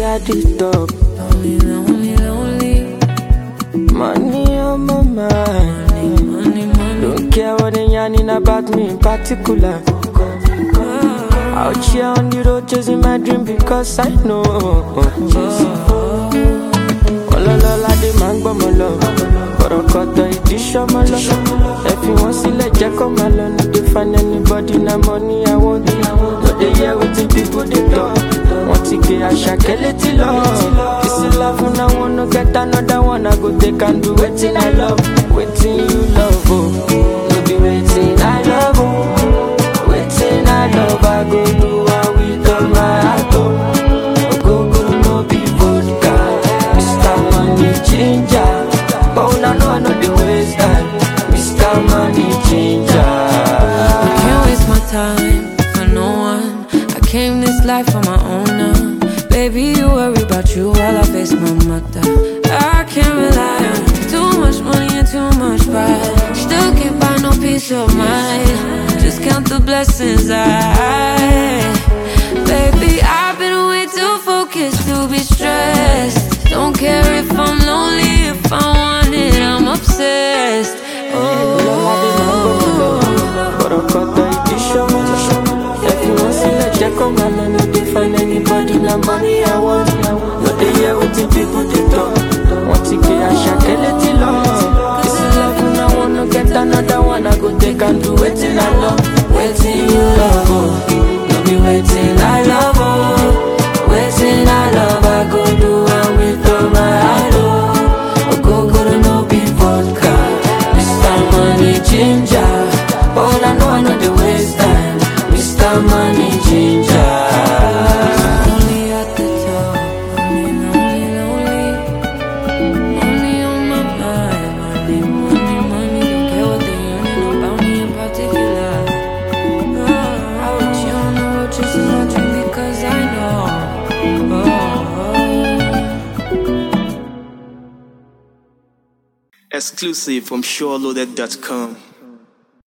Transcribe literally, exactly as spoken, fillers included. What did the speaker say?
at the top. Lonely, lonely, lonely. Money on my mind. Money, money, money. Don't care what they yarning about me in particular. Out here on the road chasing my dream because I know. Ololola de máa ń gbọ́ mọ́ lọ. Kọ̀rọ̀kọ̀tọ̀ ìdí ṣọ́mọ́ lọ. Ẹ fi wọ́n sílẹ̀ jẹ́ kó máa lọ. No dey find anybody na money I want. No dey hear wetin people dey talk. Wọ́n ti gbé Àṣàkẹ́ létí lọ. This is love and I wanna get another one. I go take and do wetin I love. Wetin you love oh. No be wetin I love oh. Wetin I love I go do am with all my heart oh. Ogogoro no be vodka. Mister Money Changer. But una know I know the waste time. Mister Money Changer. I can't waste my time for no one. I came this life on my own now. Baby, you worry about you while I face my mother. I can't rely on too much money and too much pride. Still can't buy no peace of mind. Just count the blessings I. Baby, I've been way too focused to be stressed. Don't care if I'm lonely, if I want it, I'm obsessed. Kọ̀rọ̀kọ̀tọ̀ ìdí ṣọ́mọ́ lọ. Ẹ fi wọ́n sílẹ̀ jẹ́ kó máa lọ. No dey find anybody na money I want. No dey hear wetin people dey talk. Wọ́n ti gbé Àṣàkẹ́ létí lọ. This is love and I wanna get another one. I go take and do wetin I love. Wetin you love oh. No be wetin I love oh. Wetin I love I go do am with all my heart oh. Ogogoro no be vodka. Mister Money Changer. But I know I know the waste time. Mister Money Changer. Only at the top, only, lonely, lonely. Only on my mind, money, money, money. Don't care what they earning about me in particular. Oh, I want you on the road chasing my dream because I know. Oh, oh. Exclusive from SureLoaded dot com.